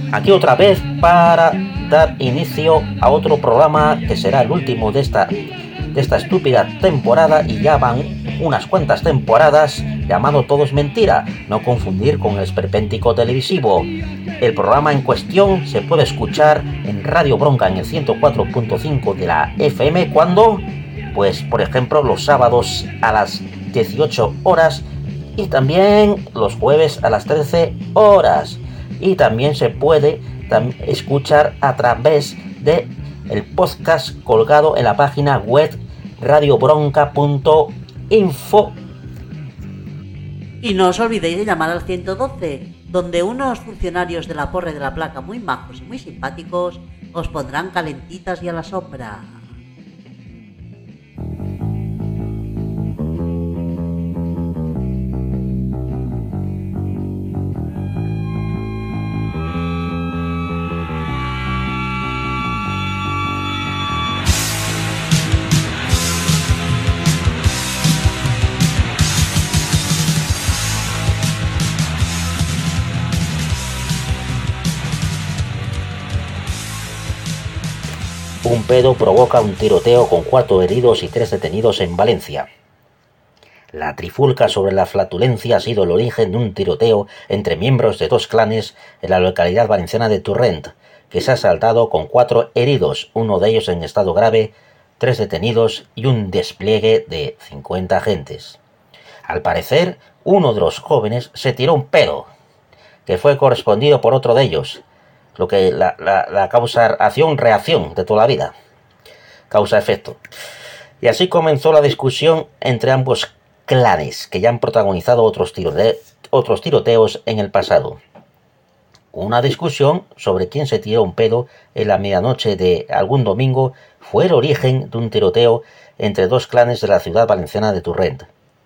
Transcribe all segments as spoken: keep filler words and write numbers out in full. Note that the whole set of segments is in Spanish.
aquí otra vez para dar inicio a otro programa que será el último de esta, de esta estúpida temporada, y ya van unas cuantas temporadas, llamado Todo es Mentira, no confundir con el esperpéntico televisivo. El programa en cuestión se puede escuchar en Radio Bronca en el ciento cuatro punto cinco de la F M, cuando, pues por ejemplo los sábados a las dieciocho horas y también los jueves a las trece horas, y también se puede tam- escuchar a través de el podcast colgado en la página web radio bronca punto info. Y no os olvidéis de llamar al ciento doce, donde unos funcionarios de la Porre de la Placa muy majos y muy simpáticos os pondrán calentitas y a la sombra. Un pedo provoca un tiroteo con cuatro heridos y tres detenidos en Valencia. La trifulca sobre la flatulencia ha sido el origen de un tiroteo entre miembros de dos clanes en la localidad valenciana de Torrent, que se ha saldado con cuatro heridos, uno de ellos en estado grave, tres detenidos y un despliegue de cincuenta agentes. Al parecer, uno de los jóvenes se tiró un pedo, que fue correspondido por otro de ellos, lo que la, la, la causa acción-reacción de toda la vida, causa-efecto. Y así comenzó la discusión entre ambos clanes, que ya han protagonizado otros, tirote otros tiroteos en el pasado. Una discusión sobre quién se tiró un pedo en la medianoche de algún domingo fue el origen de un tiroteo entre dos clanes de la ciudad valenciana de Torrent.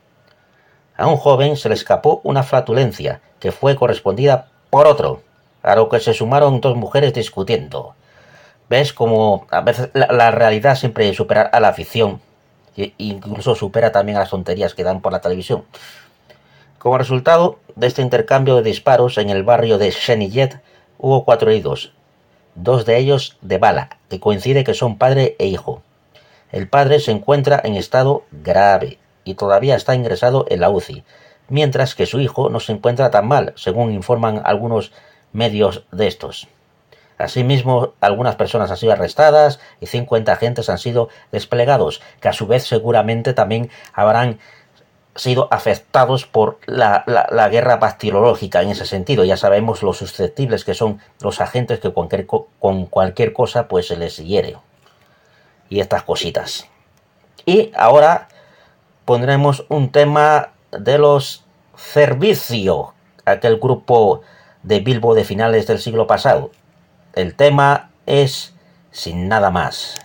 A un joven se le escapó una flatulencia, que fue correspondida por otro, a lo que se sumaron dos mujeres discutiendo. ¿Ves cómo a veces la, la realidad siempre supera a la ficción? E incluso supera también a las tonterías que dan por la televisión. Como resultado de este intercambio de disparos en el barrio de Senillet, hubo cuatro heridos, dos de ellos de bala, que coincide que son padre e hijo. El padre se encuentra en estado grave y todavía está ingresado en la U C I, mientras que su hijo no se encuentra tan mal, según informan algunos medios de estos. Asimismo, algunas personas han sido arrestadas y cincuenta agentes han sido desplegados, que a su vez seguramente también habrán sido afectados por la, la, la guerra bacteriológica en ese sentido. Ya sabemos lo susceptibles que son los agentes, que cualquier, con cualquier cosa pues se les hiere. Y estas cositas. Y ahora pondremos un tema de los Servicio, aquel grupo de Bilbo de finales del siglo pasado. El tema es Sin Nada Más.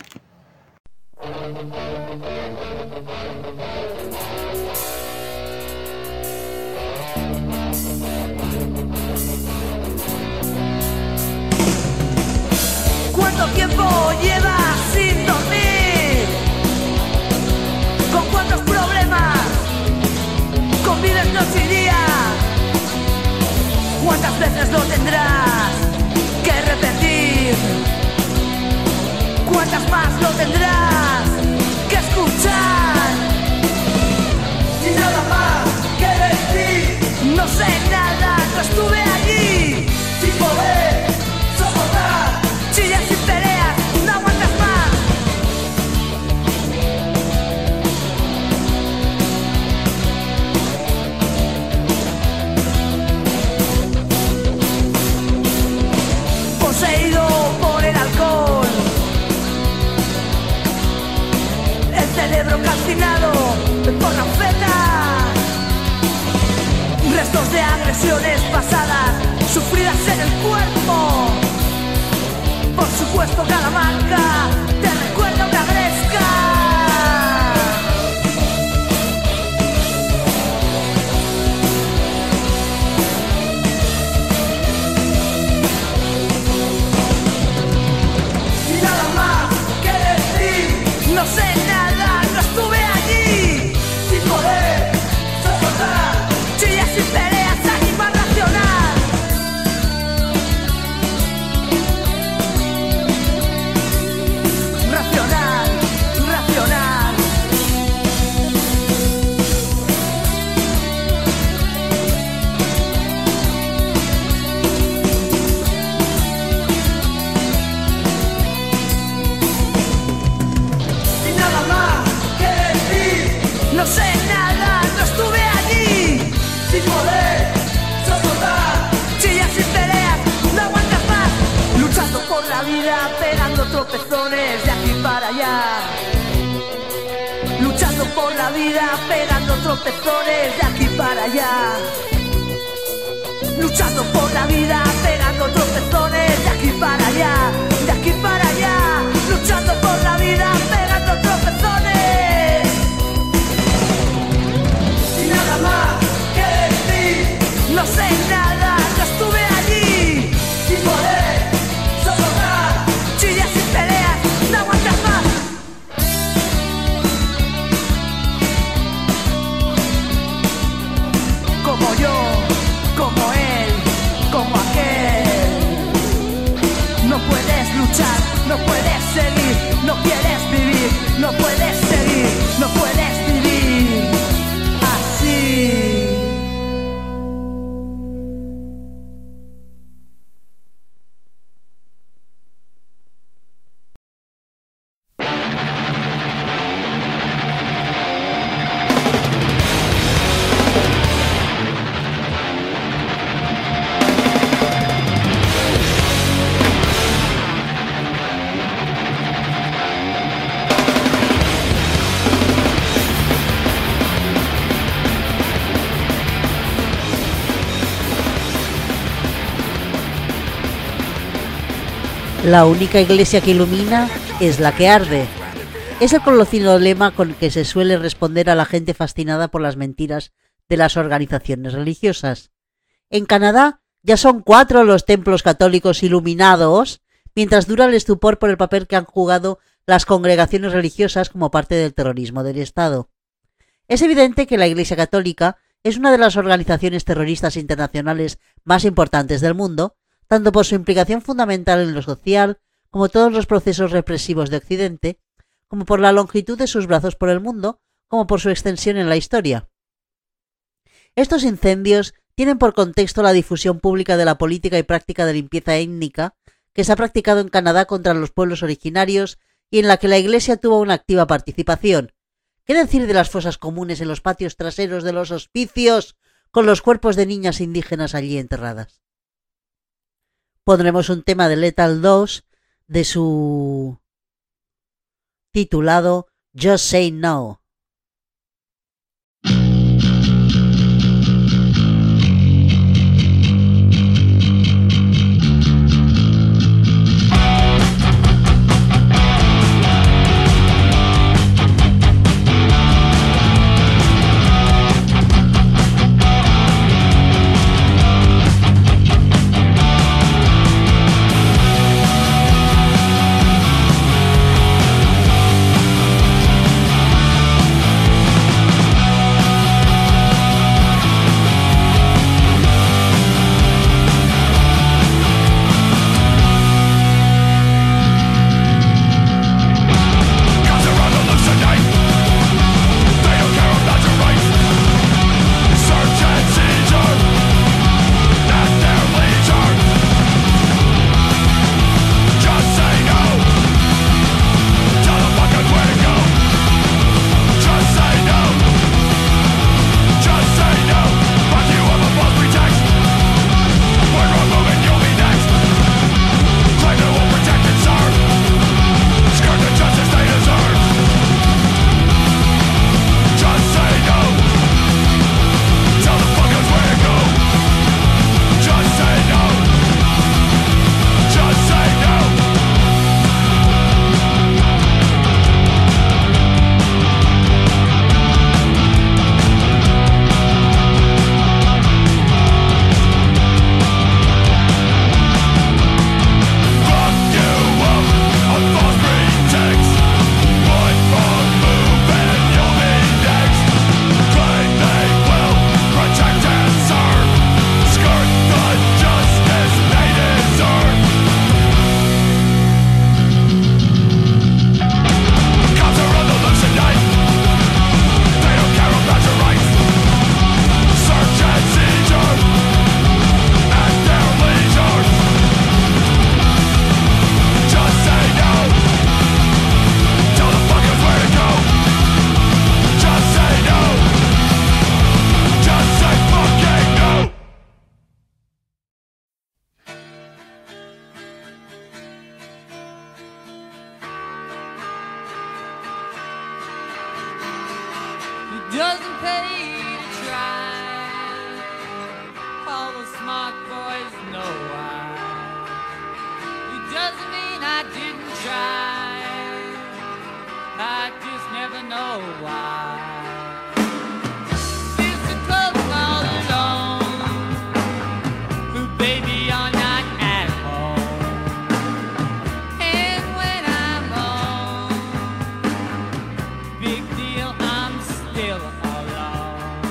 ¿Cuánto tiempo llevas sin dormir? ¿Con cuántos problemas convives noche y día? ¿Cuántas veces lo tendrás que repetir? ¿Cuántas más lo tendrás que escuchar? Sin nada más que decir, no sé nada, no estuve allí. Sin poder soportar chillas y peleas, no aguantas más. Poseído por el alcohol, el cerebro calcinado por la anfetas, restos de agresiones pasadas sufridas en el cuerpo. Por supuesto cada marca te recuerda una gresca. Y nada más que decir, no sé nada, no estuve allí. Sin poder soportar chillas y peleas, animal racional. tropezones de aquí para allá. Luchando por la vida, pegando tropezones de aquí para allá, de aquí para allá. Luchando por la vida, pegando tropezones. Y nada más que decir, no sé nada, no estuve allí. Sin poder soportar chillas y peleas, no aguantas más. Como yo, como él, como aquel. No puedes luchar, no puedes seguir, no quieres vivir, no puedes seguir, no puedes vivir así. La única iglesia que ilumina es la que arde. Es el conocido lema con el que se suele responder a la gente fascinada por las mentiras de las organizaciones religiosas. En Canadá ya son cuatro los templos católicos iluminados, mientras dura el estupor por el papel que han jugado las congregaciones religiosas como parte del terrorismo del Estado. Es evidente que la Iglesia Católica es una de las organizaciones terroristas internacionales más importantes del mundo, tanto por su implicación fundamental en lo social, como todos los procesos represivos de Occidente, como por la longitud de sus brazos por el mundo, como por su extensión en la historia. Estos incendios tienen por contexto la difusión pública de la política y práctica de limpieza étnica que se ha practicado en Canadá contra los pueblos originarios y en la que la Iglesia tuvo una activa participación. ¿Qué decir de las fosas comunes en los patios traseros de los hospicios con los cuerpos de niñas indígenas allí enterradas? Pondremos un tema de Lethal dos de su titulado Just Say No. smart boys know why. It doesn't mean I didn't try. I just never know why. It's the cold all alone. Baby, you're not at home. And when I'm home, big deal, I'm still alone.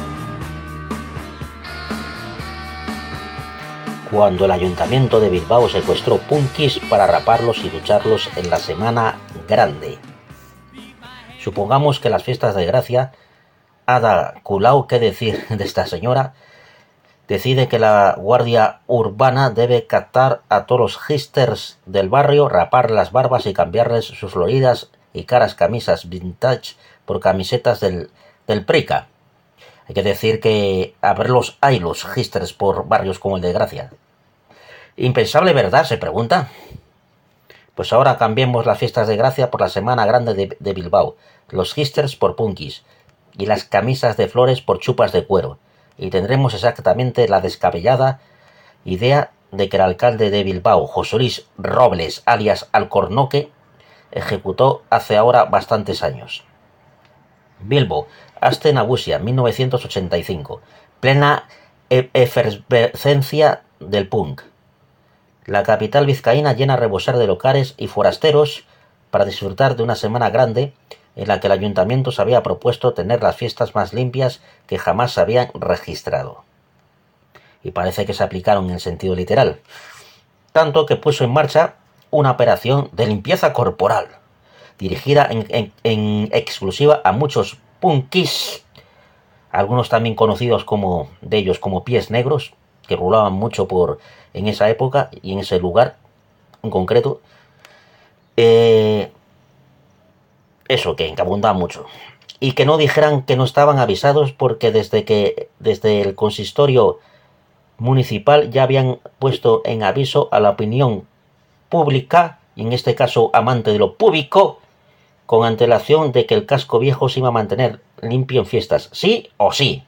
Cuando el Ayuntamiento de Bilbao secuestró punkis para raparlos y ducharlos en la Semana Grande. Supongamos que las fiestas de Gracia, Ada Colau, ¿qué decir de esta señora?, decide que la Guardia Urbana debe captar a todos los hipsters del barrio, rapar las barbas y cambiarles sus floridas y caras camisas vintage por camisetas del, del Prica. Hay que decir que a verlos hay los hipsters por barrios como el de Gracia. ¿Impensable, verdad?, se pregunta. Pues ahora cambiemos las fiestas de Gracia por la Semana Grande de, de Bilbao, los hipsters por punkis y las camisas de flores por chupas de cuero. Y tendremos exactamente la descabellada idea de que el alcalde de Bilbao, José Luis Robles, alias Alcornoque, ejecutó hace ahora bastantes años. Bilbo, Aste Nagusia, mil novecientos ochenta y cinco. Plena e- efervescencia del punk. La capital vizcaína llena a rebosar de locales y forasteros para disfrutar de una semana grande en la que el ayuntamiento se había propuesto tener las fiestas más limpias que jamás se habían registrado. Y parece que se aplicaron en el sentido literal. Tanto que puso en marcha una operación de limpieza corporal, dirigida en, en, en exclusiva a muchos punkis, algunos también conocidos como de ellos como pies negros, que rulaban mucho por en esa época y en ese lugar en concreto. Eh, eso, que abundaba mucho. Y que no dijeran que no estaban avisados, porque desde que desde el consistorio municipal ya habían puesto en aviso a la opinión pública, y en este caso amante de lo público, con antelación de que el casco viejo se iba a mantener limpio en fiestas, sí o sí.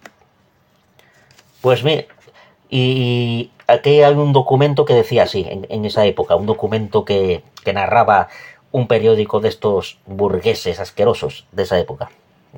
Pues mire, y aquí hay un documento que decía así, en, en esa época, un documento que, que narraba un periódico de estos burgueses asquerosos de esa época.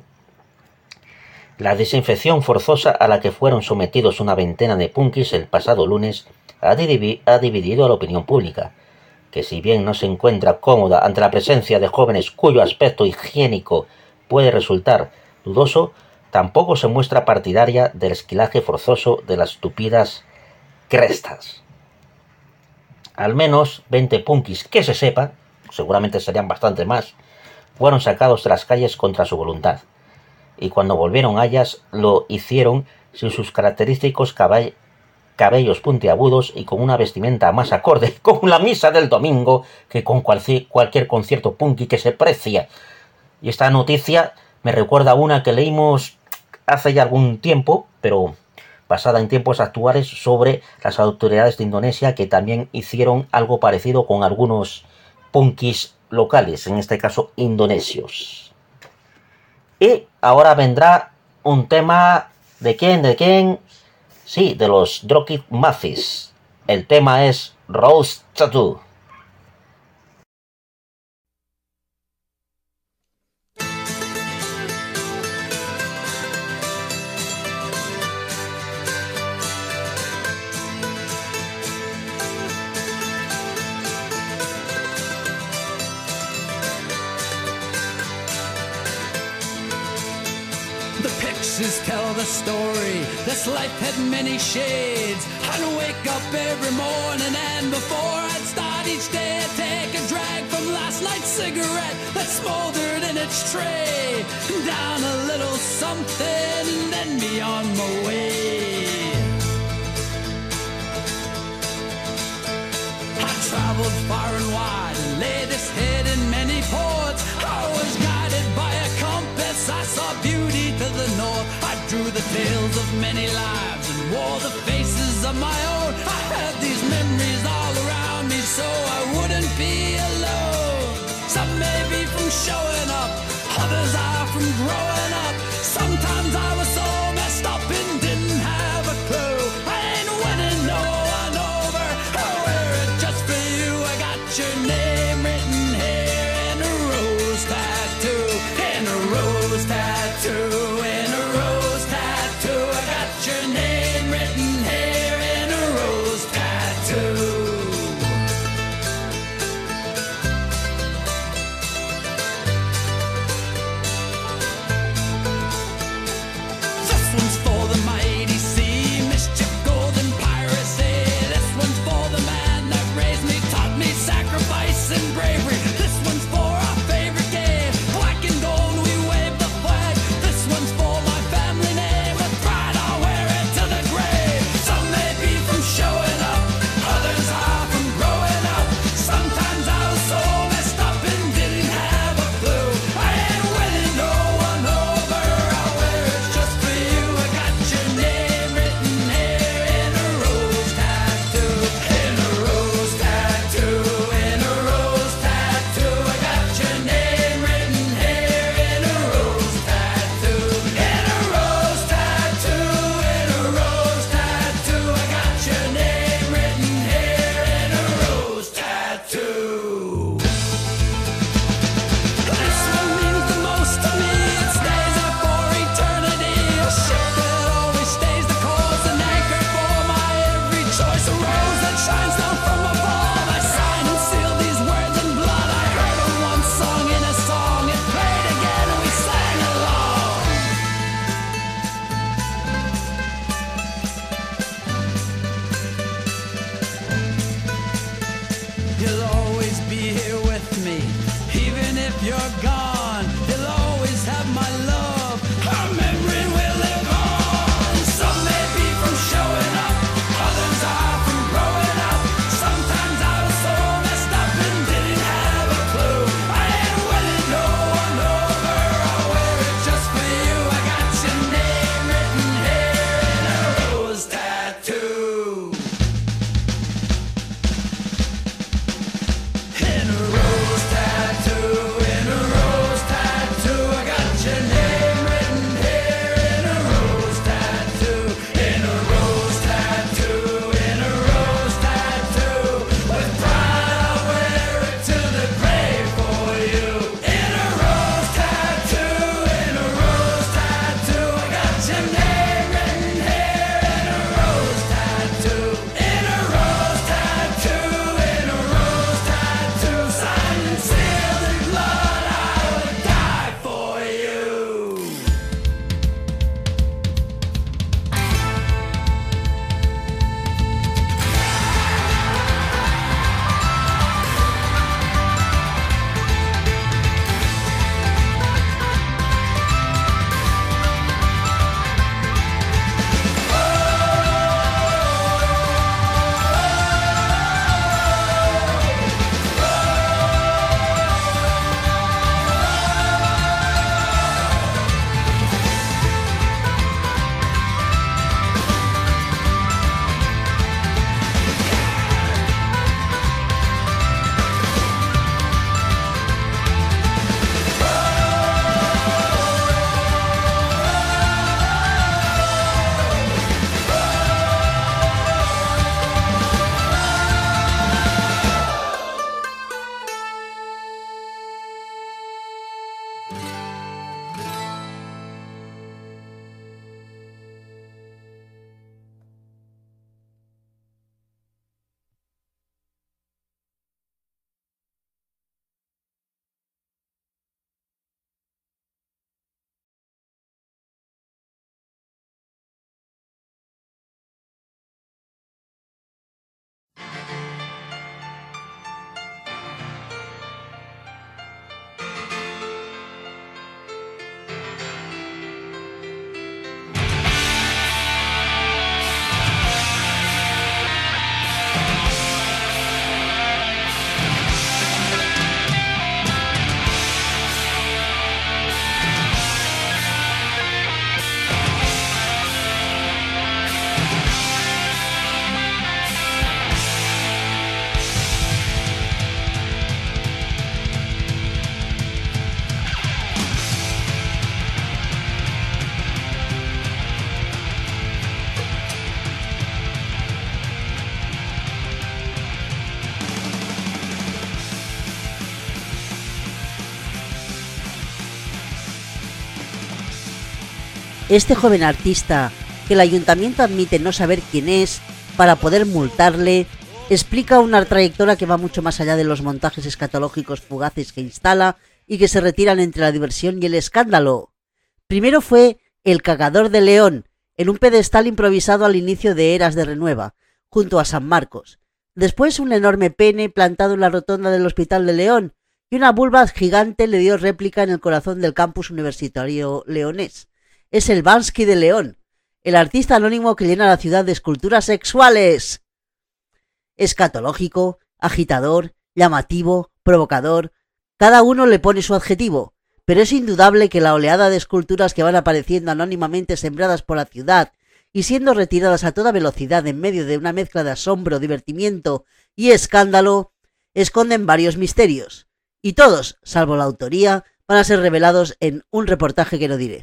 La desinfección forzosa a la que fueron sometidos una veintena de punkis el pasado lunes ha, divi- ha dividido a la opinión pública, que si bien no se encuentra cómoda ante la presencia de jóvenes cuyo aspecto higiénico puede resultar dudoso, tampoco se muestra partidaria del esquilaje forzoso de las tupidas crestas. Al menos veinte punkis que se sepa, seguramente serían bastante más, fueron sacados de las calles contra su voluntad, y cuando volvieron a ellas lo hicieron sin sus característicos caball- cabellos puntiagudos y con una vestimenta más acorde con la misa del domingo que con cualquier, cualquier concierto punky que se precia. Y esta noticia me recuerda a una que leímos hace ya algún tiempo, pero basada en tiempos actuales, sobre las autoridades de Indonesia, que también hicieron algo parecido con algunos punkis locales, en este caso indonesios. Y ahora vendrá un tema de quién, de quién, sí, de los Dropkick Murphys. El tema es Rose Tattoo. Tell the story, this life had many shades. I'd wake up every morning and before I'd start each day I'd take a drag from last night's cigarette that smoldered in its tray. Down a little something and then be on my way. I traveled far and wide and laid this head in many ports. I was guided by a compass, I saw beauty to the north. I drew the tales of many lives and wore the faces of my own. I had these memories all around me so I wouldn't be alone. Some may be from showing up, others are from growing up. Sometimes I was so messed up and didn't have a clue. I ain't winning shines down from above. I sign and seal these words in blood. I heard them one song in a song. It played again and we sang along. You'll always be here with me, even if you're gone. You'll always have my love. Our memory will live on. Some may be from showing up, others are from growing up. Sometimes I was so messed up and didn't have a clue. I ain't winning no one over. I'll wear it just for you. I got your name written here in a rose tattoo. In a rose tattoo, in a rose tattoo, I got your name written here in a rose tattoo, in a rose tattoo, in a rose tattoo. With pride I'll wear it to the grave for you. In a rose tattoo, in a rose tattoo, I got your name written here in a rose tattoo, in a rose tattoo, in a rose tattoo. Signed and sealed in blood, I would die for you. Este joven artista, que el ayuntamiento admite no saber quién es para poder multarle, explica una trayectoria que va mucho más allá de los montajes escatológicos fugaces que instala y que se retiran entre la diversión y el escándalo. Primero fue el cagador de León, en un pedestal improvisado al inicio de Eras de Renueva, junto a San Marcos. Después un enorme pene plantado en la rotonda del Hospital de León, y una vulva gigante le dio réplica en el corazón del campus universitario leonés. Es el Bansky de León, el artista anónimo que llena la ciudad de esculturas sexuales. Escatológico, agitador, llamativo, provocador, cada uno le pone su adjetivo, pero es indudable que la oleada de esculturas que van apareciendo anónimamente sembradas por la ciudad y siendo retiradas a toda velocidad en medio de una mezcla de asombro, divertimiento y escándalo, esconden varios misterios, y todos, salvo la autoría, van a ser revelados en un reportaje que no diré.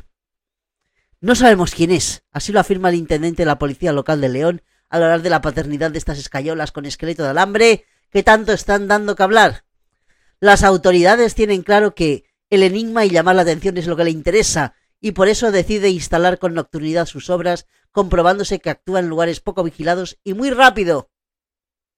No sabemos quién es, así lo afirma el intendente de la policía local de León al hablar de la paternidad de estas escayolas con esqueleto de alambre que tanto están dando que hablar. Las autoridades tienen claro que el enigma y llamar la atención es lo que le interesa, y por eso decide instalar con nocturnidad sus obras, comprobándose que actúa en lugares poco vigilados y muy rápido.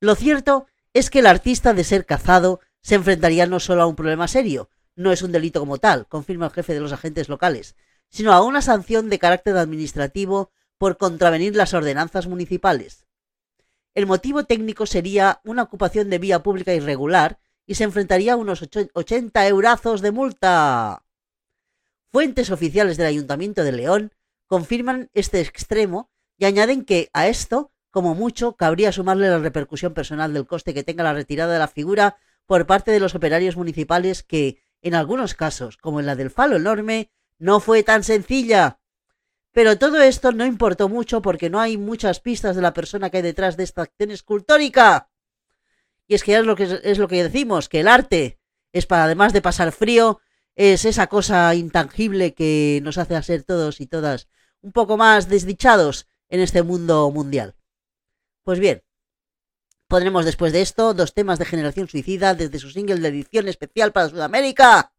Lo cierto es que el artista, de ser cazado, se enfrentaría no solo a un problema serio, no es un delito como tal, confirma el jefe de los agentes locales, sino a una sanción de carácter administrativo por contravenir las ordenanzas municipales. El motivo técnico sería una ocupación de vía pública irregular y se enfrentaría a unos ochenta eurazos de multa. Fuentes oficiales del Ayuntamiento de León confirman este extremo y añaden que a esto, como mucho, cabría sumarle la repercusión personal del coste que tenga la retirada de la figura por parte de los operarios municipales que, en algunos casos, como en la del Falo Enorme, no fue tan sencilla. Pero todo esto no importó mucho porque no hay muchas pistas de la persona que hay detrás de esta acción escultórica. Y es que es lo que, es lo que decimos, que el arte es para, además de pasar frío, es esa cosa intangible que nos hace a ser todos y todas un poco más desdichados en este mundo mundial. Pues bien, pondremos después de esto dos temas de Generación Suicida desde su single de edición especial para Sudamérica.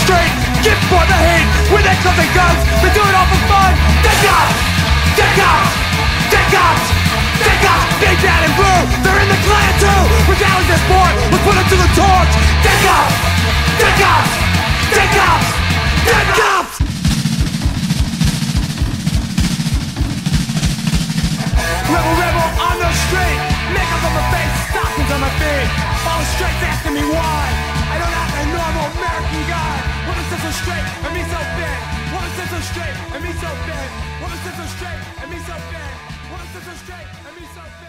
street, get for the heat. When they comes and guns, they do it all for fun. Take cops, take cops, take cops, take cops. Big bad and blue, they're in the clan too. Regaling this sport, let's put them to the torch. Take cops, take cops, take cops, take cops. Rebel, rebel on the street. Makeup on my face, stockings on my feet. All the straights asking me why I don't act like a normal American guy. Woman says so straight and me so big. Woman says so straight and me so big. Woman says so straight and me so big. Woman says so straight and me so big.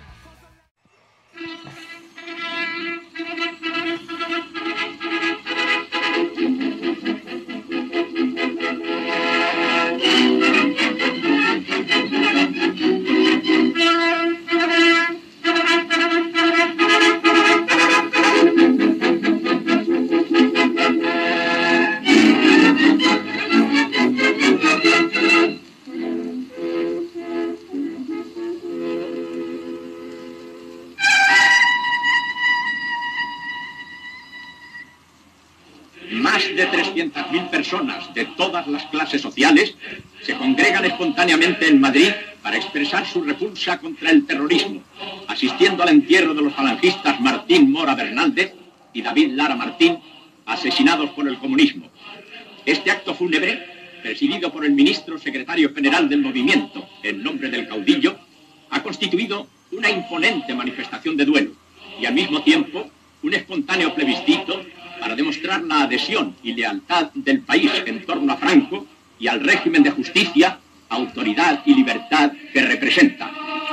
Más de trescientas mil personas de todas las clases sociales se congregan espontáneamente en Madrid para expresar su repulsa contra el terrorismo, asistiendo al entierro de los falangistas Martín Mora Bernaldez y David Lara Martín, asesinados por el comunismo. Este acto fúnebre, presidido por el ministro secretario general del movimiento, en nombre del caudillo, ha constituido una imponente manifestación de duelo y al mismo tiempo un espontáneo plebiscito para demostrar la adhesión y lealtad del país en torno a Franco y al régimen de justicia, autoridad y libertad que representa.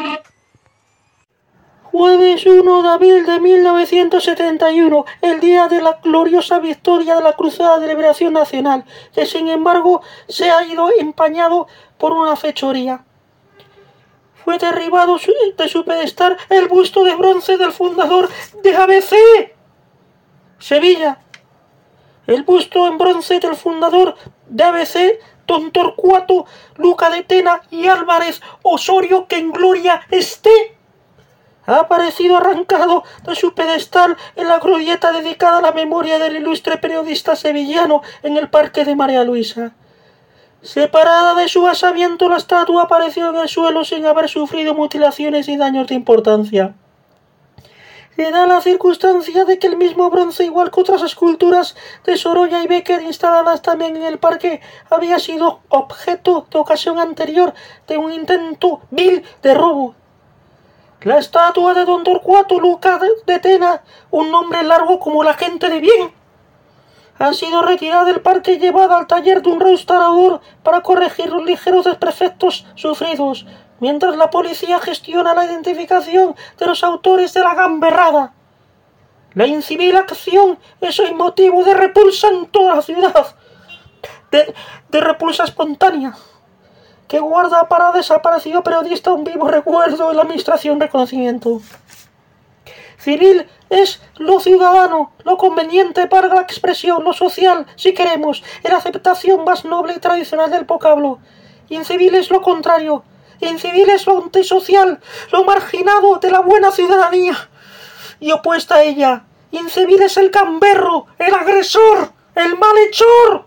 Jueves primero de abril de mil novecientos setenta y uno, el día de la gloriosa victoria de la Cruzada de Liberación Nacional, que sin embargo se ha ido empañado por una fechoría. Fue derribado de su pedestal el busto de bronce del fundador de A B C. Sevilla. El busto en bronce del fundador de A B C, don Torcuato Luca de Tena y Álvarez Osorio, que en gloria esté, ha aparecido arrancado de su pedestal en la glorieta dedicada a la memoria del ilustre periodista sevillano en el Parque de María Luisa. Separada de su basamento, la estatua apareció en el suelo sin haber sufrido mutilaciones y daños de importancia. Se da la circunstancia de que el mismo bronce, igual que otras esculturas de Sorolla y Becker instaladas también en el parque, había sido objeto de ocasión anterior de un intento vil de robo. La estatua de don Torcuato Luca de Tena, un nombre largo como la gente de bien, ha sido retirada del parque y llevada al taller de un restaurador para corregir los ligeros desperfectos sufridos, mientras la policía gestiona la identificación de los autores de la gamberrada. La incivil acción es hoy motivo de repulsa en toda la ciudad, de, de repulsa espontánea, que guarda para desaparecido periodista un vivo recuerdo en la administración reconocimiento. Civil es lo ciudadano, lo conveniente para la expresión, lo social, si queremos, en la aceptación más noble y tradicional del vocablo. Incivil es lo contrario. Incivil es lo antisocial, lo marginado de la buena ciudadanía. Y opuesta a ella, incivil es el gamberro, el agresor, el malhechor.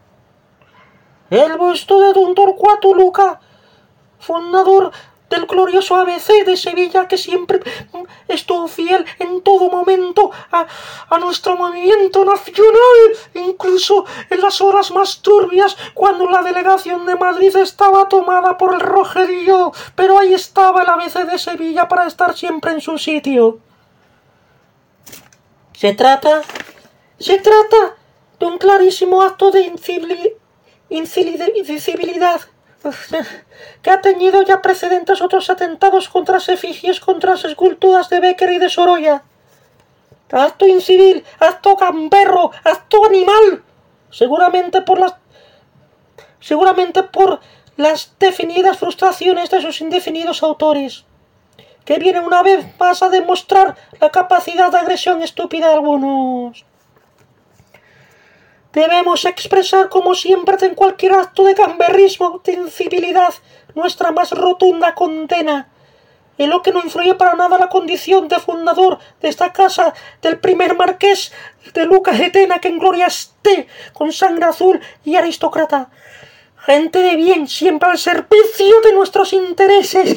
El busto de don Torcuato Luca, fundador del glorioso A B C de Sevilla, que siempre estuvo fiel en todo momento a, a nuestro movimiento nacional, incluso en las horas más turbias, cuando la delegación de Madrid estaba tomada por el rojerío, pero ahí estaba el A B C de Sevilla para estar siempre en su sitio. Se trata, se trata de un clarísimo acto de incivili, incivilidad, que ha tenido ya precedentes otros atentados contra las efigies, contra las esculturas de Becker y de Sorolla. Acto incivil, acto gamberro, acto animal, seguramente por las seguramente por las definidas frustraciones de sus indefinidos autores, que vienen una vez más a demostrar la capacidad de agresión estúpida de algunos. Debemos expresar, como siempre en cualquier acto de gamberrismo, de incivilidad, nuestra más rotunda condena. y lo que no influye para nada la condición de fundador de esta casa, del primer marqués de Lucas de Tena, que en gloria esté, con sangre azul y aristócrata. Gente de bien, siempre al servicio de nuestros intereses.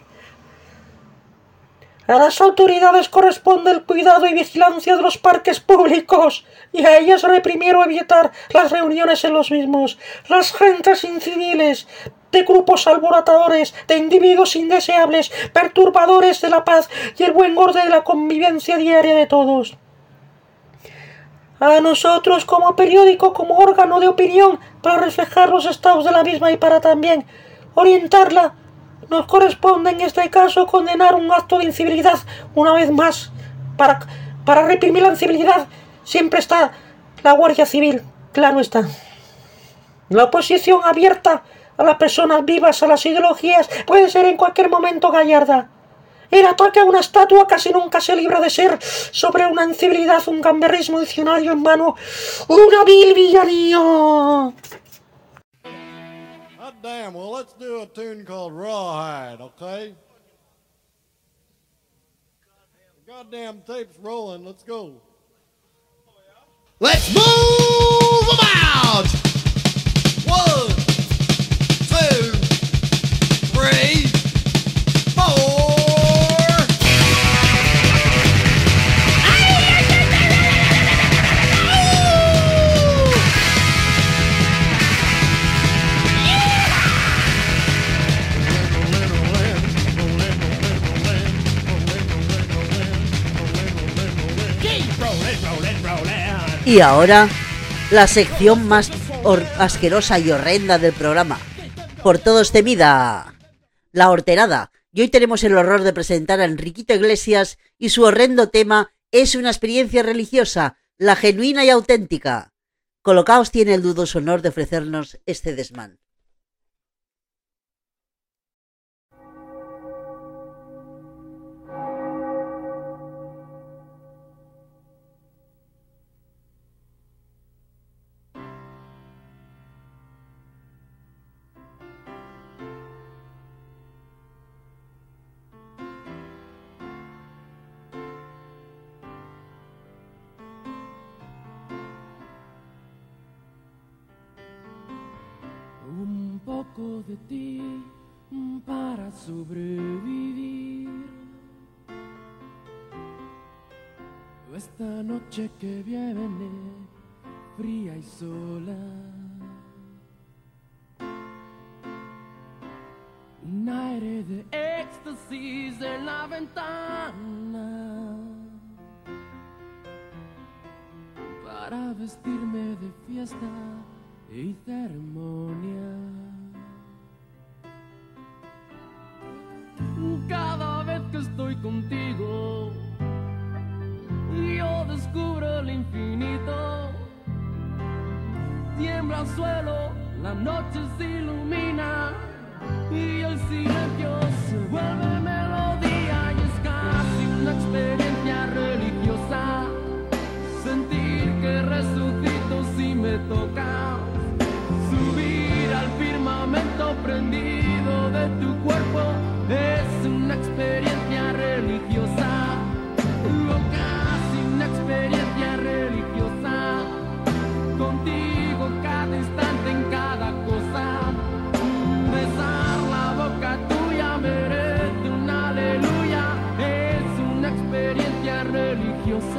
A las autoridades corresponde el cuidado y vigilancia de los parques públicos, y a ellas reprimir o evitar las reuniones en los mismos. Las gentes inciviles, de grupos alborotadores, de individuos indeseables, perturbadores de la paz y el buen orden de la convivencia diaria de todos. A nosotros como periódico, como órgano de opinión, para reflejar los estados de la misma y para también orientarla, nos corresponde en este caso condenar un acto de incivilidad una vez más. Para, para reprimir la incivilidad siempre está la Guardia Civil, claro está. La oposición abierta a las personas vivas, a las ideologías, puede ser en cualquier momento gallarda. El ataque a una estatua casi nunca se libra de ser, sobre una incivilidad, un gamberrismo diccionario en mano, una vil villanía. God damn, well, let's do a tune called Rawhide, okay? The goddamn tape's rolling, let's go. Let's move about! One, two, three, four. Y ahora, la sección más asquerosa y horrenda del programa, por todos temida, la horterada. Y hoy tenemos el horror de presentar a Enriquito Iglesias y su horrendo tema es una experiencia religiosa, la genuina y auténtica. Colocaos tiene el dudoso honor de ofrecernos este desmán. Un poco de ti para sobrevivir. Esta noche que viene fría y sola. Un aire de éxtasis en la ventana para vestirme de fiesta y ceremonia. Cada vez que estoy contigo, yo descubro el infinito. Tiembla el suelo, la noche se ilumina y el silencio se vuelve melodía. Y es casi una experiencia religiosa sentir que resucito si me toca. Subir al firmamento prendido de tu cuerpo es una experiencia religiosa, o casi una experiencia religiosa. Contigo cada instante, en cada cosa, besar la boca tuya merece un aleluya. Es una experiencia religiosa.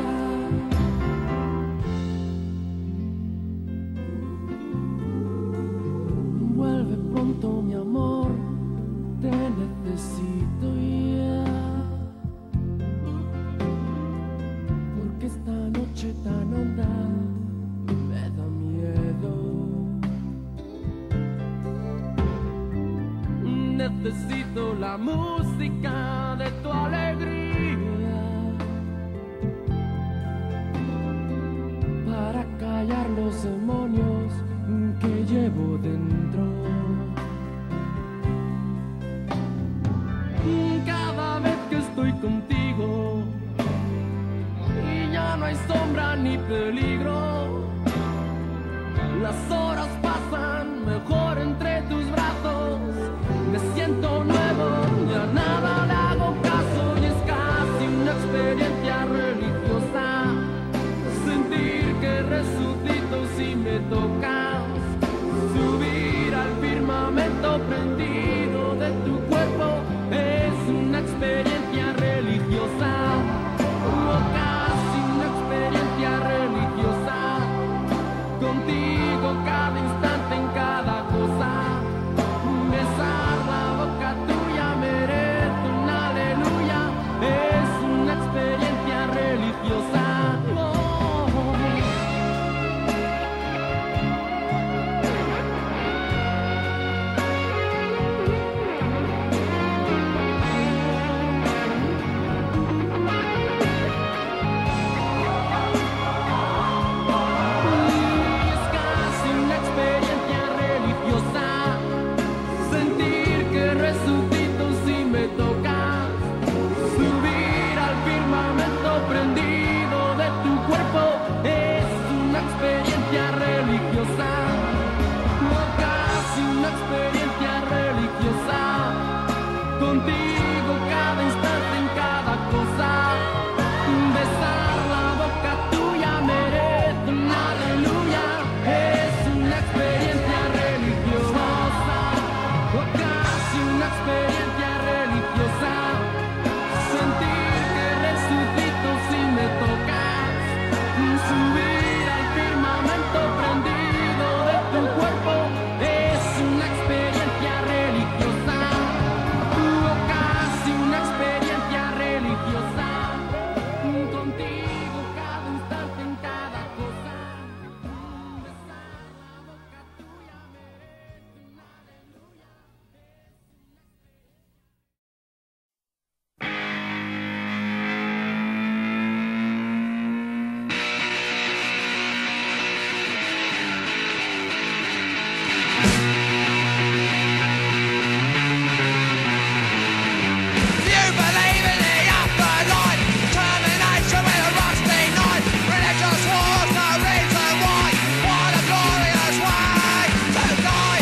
Vuelve pronto, mi amor, te necesito ya, porque esta noche tan honda me da miedo. Necesito la música de tu alegría para callar los demonios que llevo dentro. Cada vez que estoy contigo y ya no hay sombra ni peligro, las horas pasan mejor entre tus brazos. Me siento nuevo, ya nada le hago tocas, subir al firmamento prendido de tu cuerpo es una experiencia religiosa, o casi una experiencia religiosa, contigo cada instante en cada cosa, besar la boca tuya merece un aleluya, es una experiencia religiosa. Oh. Es casi una experiencia religiosa, sentir que resucito si me tocas, subir al firmamento prendido de tu cuerpo es una experiencia religiosa, o casi una experiencia religiosa, contigo cada instante en cada cosa, besar la boca tuya merece un aleluya, es una experiencia religiosa, o casi una experiencia religiosa, sentir que resucito si me tocas, subir al firmamento prendido de tu cuerpo es una experiencia religiosa, o casi una experiencia religiosa, contigo cada instante en cada cosa, besar la boca tuya merece un aleluya. You believe in the afterlife, termination with a rusty knife, religious wars, no reason why, what a glorious way to die.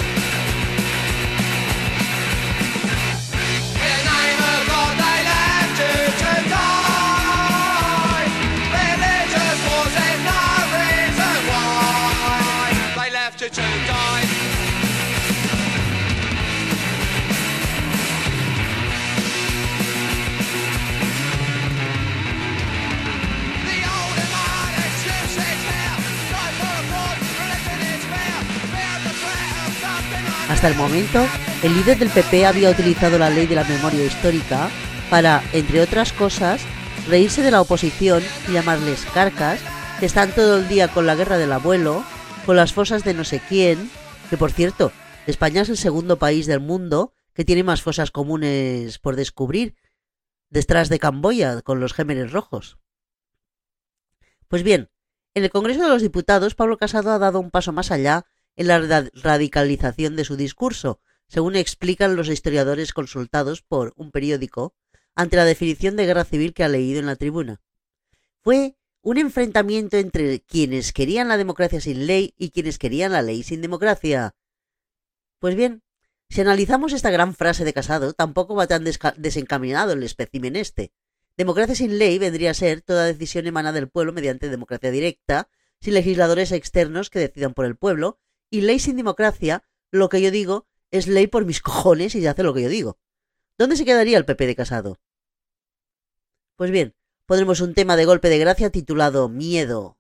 In the name of God they left you to die, religious wars and no reason why, they left you to die. The old and modern excuses here, die for a cause, religion is fear, fear the threat of something unknown. Hasta el momento, el líder del P P había utilizado la ley de la memoria histórica para, entre otras cosas, reírse de la oposición y llamarles carcas, que están todo el día con la guerra del abuelo, con las fosas de no sé quién, que por cierto, España es el segundo país del mundo que tiene más fosas comunes por descubrir, detrás de Camboya, con los Gémeres Rojos. Pues bien, en el Congreso de los Diputados, Pablo Casado ha dado un paso más allá en la ra- radicalización de su discurso, según explican los historiadores consultados por un periódico, ante la definición de guerra civil que ha leído en la tribuna. Fue un enfrentamiento entre quienes querían la democracia sin ley y quienes querían la ley sin democracia. Pues bien, si analizamos esta gran frase de Casado, tampoco va tan desca- desencaminado el espécimen este. Democracia sin ley vendría a ser toda decisión emanada del pueblo mediante democracia directa, sin legisladores externos que decidan por el pueblo, y ley sin democracia, lo que yo digo, es ley por mis cojones y se hace lo que yo digo. ¿Dónde se quedaría el P P de Casado? Pues bien, pondremos un tema de golpe de gracia titulado Miedo.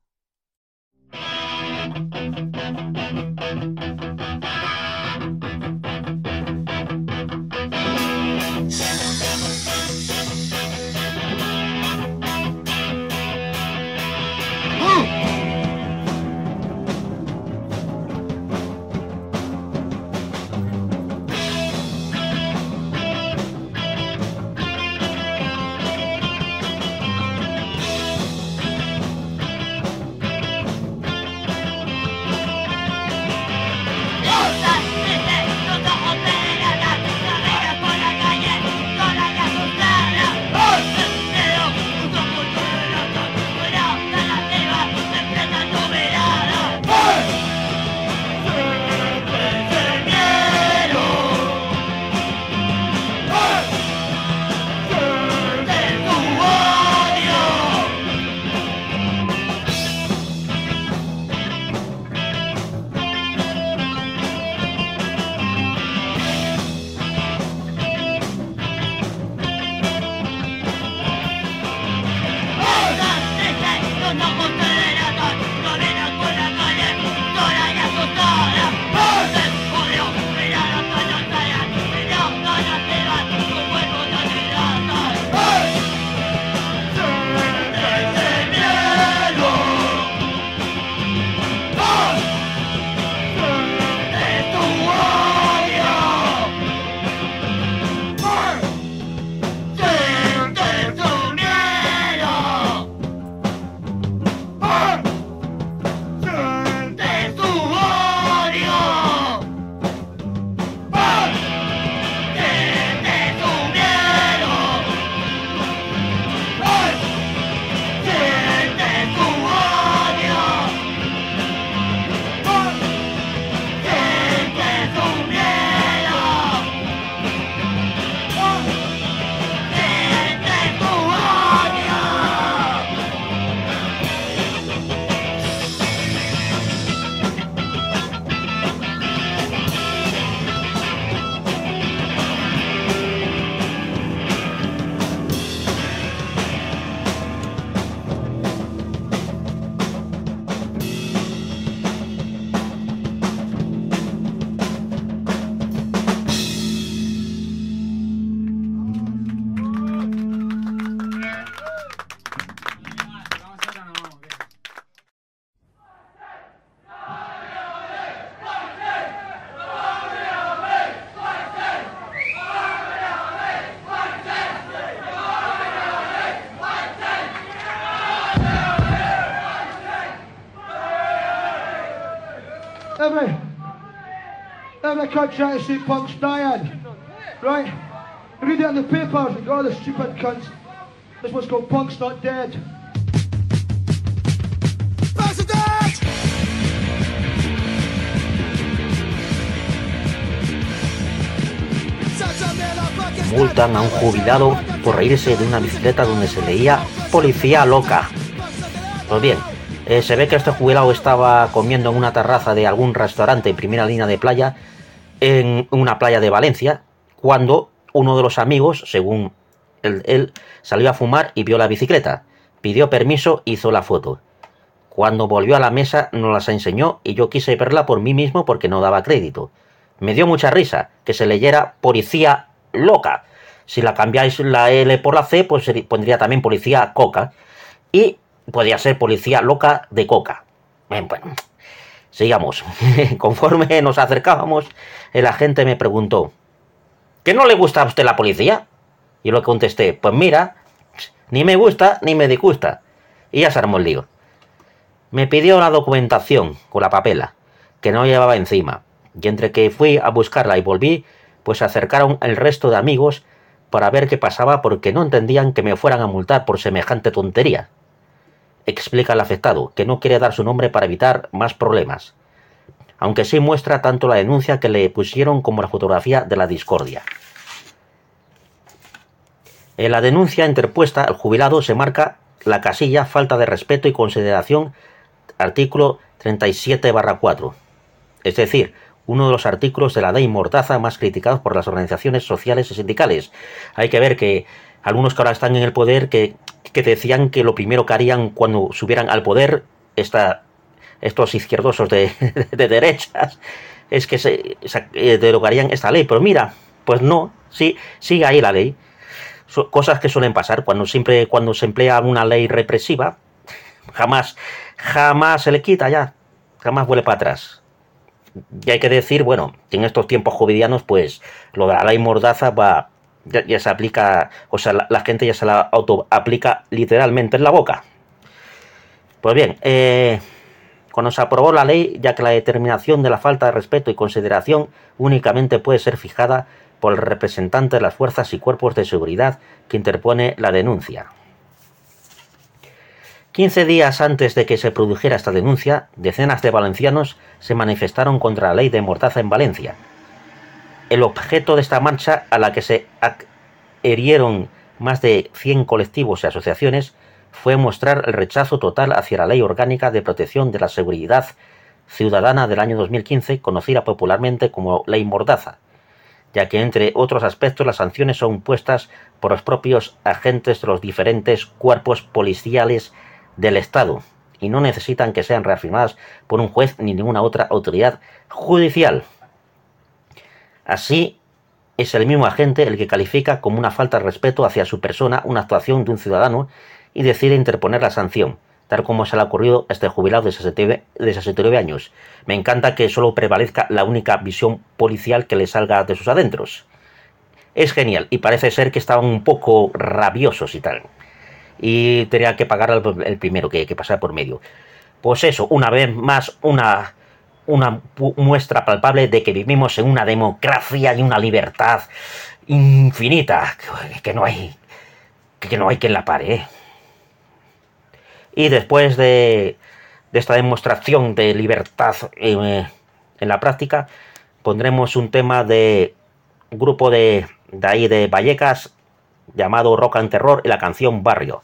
Every, every country I see punks dying, right? You read it in the papers, you got all the stupid cunts. This one's called Punks Not Dead. Multan a un jubilado por reírse de una bicicleta donde se leía "Policía loca". Pues bien, eh, se ve que este jubilado estaba comiendo en una terraza de algún restaurante en primera línea de playa, en una playa de Valencia, cuando uno de los amigos, según él, él, salió a fumar y vio la bicicleta. Pidió permiso, hizo la foto. Cuando volvió a la mesa nos las enseñó y yo quise verla por mí mismo porque no daba crédito. Me dio mucha risa que se leyera "Policía loca". Si la cambiáis la L por la C, pues pondría también "Policía coca". Y podría ser "Policía loca de coca". Bueno, bueno, sigamos. Conforme nos acercábamos, el agente me preguntó: ¿que no le gusta a usted la policía? Y yo le contesté: pues mira, ni me gusta ni me disgusta. Y ya se armó el lío. Me pidió la documentación con la papela, que no llevaba encima. Y entre que fui a buscarla y volví, pues se acercaron el resto de amigos para ver qué pasaba porque no entendían que me fueran a multar por semejante tontería. Explica el afectado, que no quiere dar su nombre para evitar más problemas, aunque sí muestra tanto la denuncia que le pusieron como la fotografía de la discordia. En la denuncia interpuesta, el jubilado se marca la casilla "falta de respeto y consideración", artículo treinta y siete barra cuatro, es decir, uno de los artículos de la ley Mordaza más criticados por las organizaciones sociales y sindicales. Hay que ver que algunos que ahora están en el poder que, que decían que lo primero que harían cuando subieran al poder esta, estos izquierdosos de, de, de derechas es que se, se eh, derogarían esta ley. Pero mira, pues no, sí, sigue ahí la ley. So, cosas que suelen pasar cuando siempre cuando se emplea una ley represiva, jamás, jamás se le quita ya, jamás vuelve para atrás. Y hay que decir, bueno, que en estos tiempos covidianos, pues lo de la ley Mordaza va, ya, ya se aplica, o sea, la, la gente ya se la auto aplica literalmente en la boca. Pues bien, eh, cuando se aprobó la ley, ya que la determinación de la falta de respeto y consideración únicamente puede ser fijada por el representante de las fuerzas y cuerpos de seguridad que interpone la denuncia. quince días antes de que se produjera esta denuncia, decenas de valencianos se manifestaron contra la ley de Mordaza en Valencia. El objeto de esta marcha, a la que se adherieron más de cien colectivos y asociaciones, fue mostrar el rechazo total hacia la Ley Orgánica de Protección de la Seguridad Ciudadana del año dos mil quince, conocida popularmente como Ley Mordaza, ya que entre otros aspectos las sanciones son puestas por los propios agentes de los diferentes cuerpos policiales del Estado y no necesitan que sean reafirmadas por un juez ni ninguna otra autoridad judicial. Así, es el mismo agente el que califica como una falta de respeto hacia su persona una actuación de un ciudadano y decide interponer la sanción, tal como se le ha ocurrido a este jubilado de sesenta y nueve años. Me encanta que solo prevalezca la única visión policial que le salga de sus adentros. Es genial, y parece ser que estaban un poco rabiosos y tal. Y tenía que pagar el, el primero que, que pasara por medio. Pues eso, una vez más, una, una muestra palpable de que vivimos en una democracia y una libertad infinita, que, que no hay que no hay quien la pare, ¿eh? Y después de, de esta demostración de libertad eh, en la práctica, pondremos un tema de un grupo de, de ahí de Vallecas llamado Rock and Terror y la canción Barrio.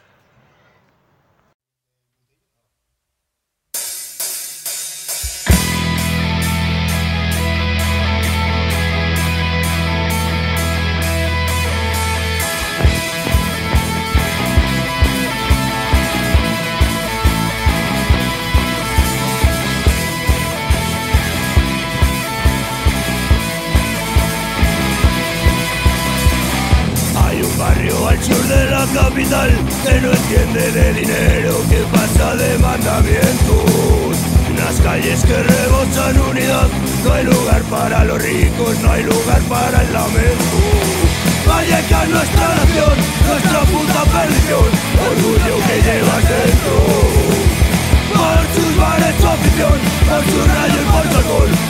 Capital que no entiende de dinero, que pasa de mandamientos. Unas calles que rebosan unidad, no hay lugar para los ricos, no hay lugar para el lamento. Vallecas, nuestra nación, nuestra puta perdición, orgullo que llevas dentro. Por sus bares su afición, por su rayo y por su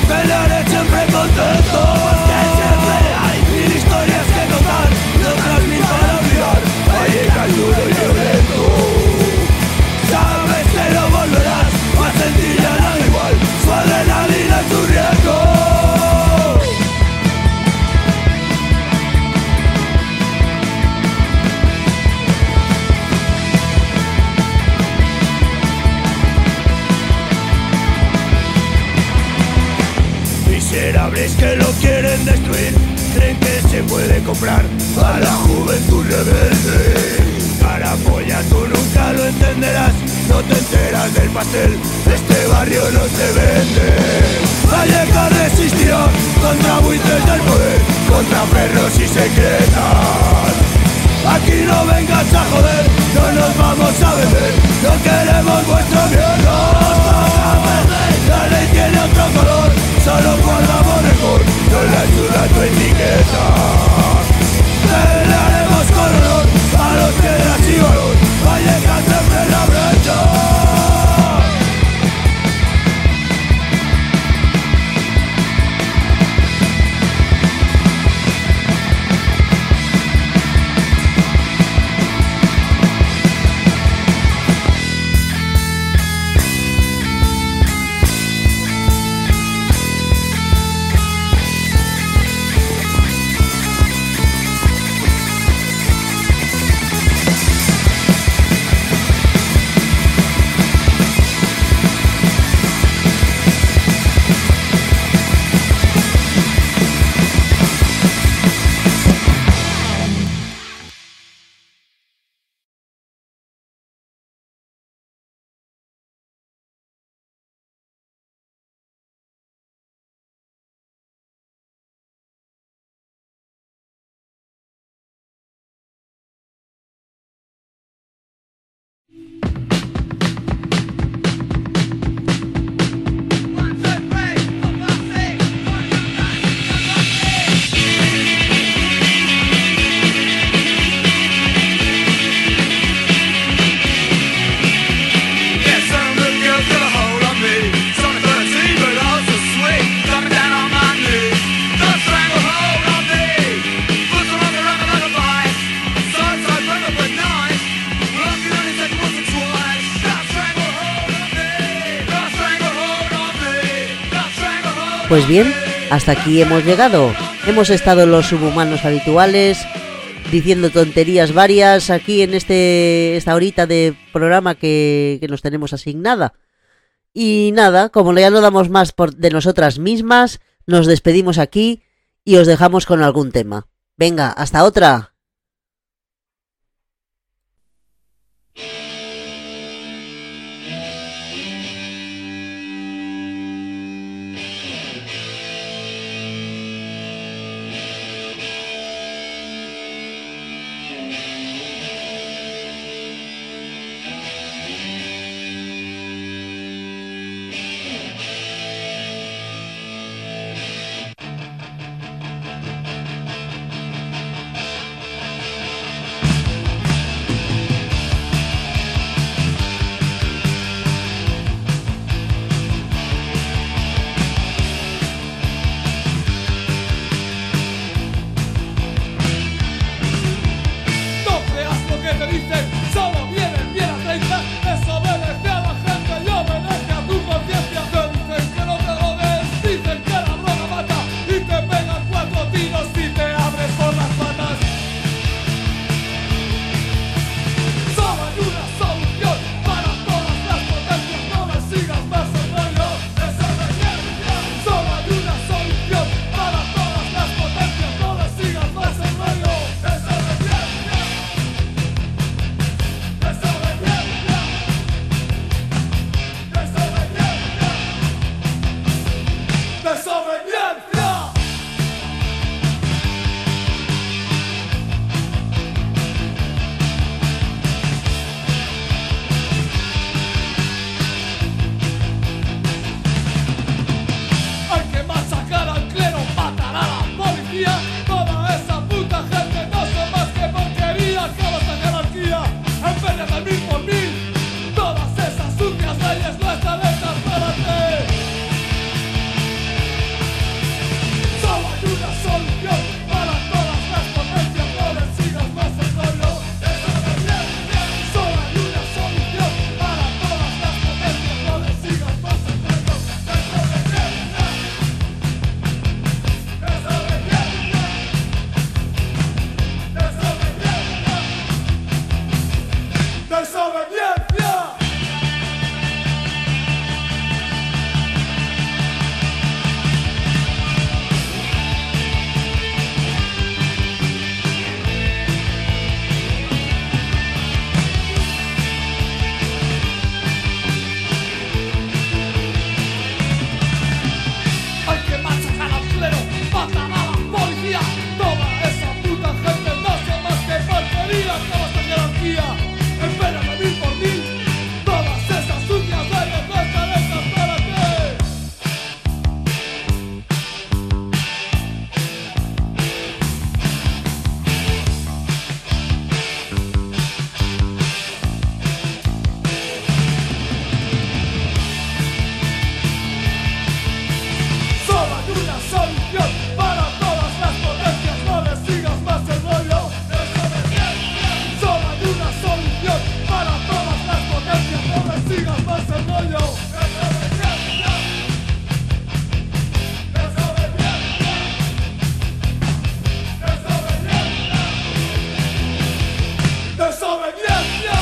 pelearé siempre contento, porque siempre hay mil historias que contar y otras mil para olvidar. Vallecas duro y violento, sabes que no volverás a sentir ya nada igual, su adrenalina y su riesgo. Miserables que lo quieren destruir, creen que se puede comprar a la juventud rebelde. Carapolla, tú nunca lo entenderás, no te enteras del pastel, este barrio no se vende. Vallecas resistió contra buitres del poder, contra perros y secretas. Aquí no vengas a joder, no nos vamos a vender, no queremos vuestro miedo. La ley tiene otro color, solo guardamos mejor, no le ayuda tu etiqueta. Pelearemos con honor a los piedras y valor, Vallecas siempre en la brecha. Pues bien, hasta aquí hemos llegado. Hemos estado los subhumanos habituales, diciendo tonterías varias aquí en este esta horita de programa que, que nos tenemos asignada. Y nada, como ya no damos más por, de nosotras mismas, nos despedimos aquí y os dejamos con algún tema. Venga, hasta otra. Desobediencia para todas las potencias, no le sigas más el rollo. Desobediencia, solo hay una solución para todas las potencias, no le sigas más el rollo. Desobediencia, desobediencia, desobediencia, desobediencia.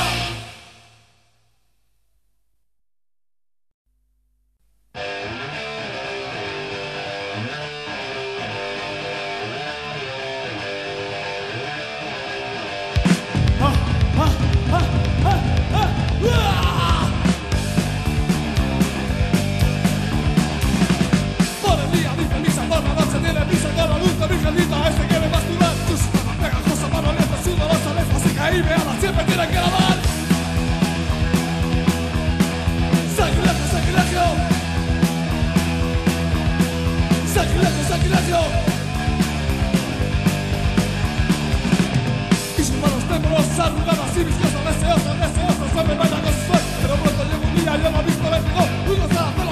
Por el día dice misa, por la noche tiene prisa, con la luz de virgenita, este quiere masturbar. Tus manos pegajosa, mano lenta, sudorosa, lejos y caíbe, ahora siempre tiene que lavar. Sacrilegio, sacrilegio. Sacrilegio, sacrilegio. Y sus manos temblorosas, arrugadas y viciosas, deseosas, deseosas, se me bailan con su suerte. Pero pronto llega un día, yo no he visto vértigo, uno se la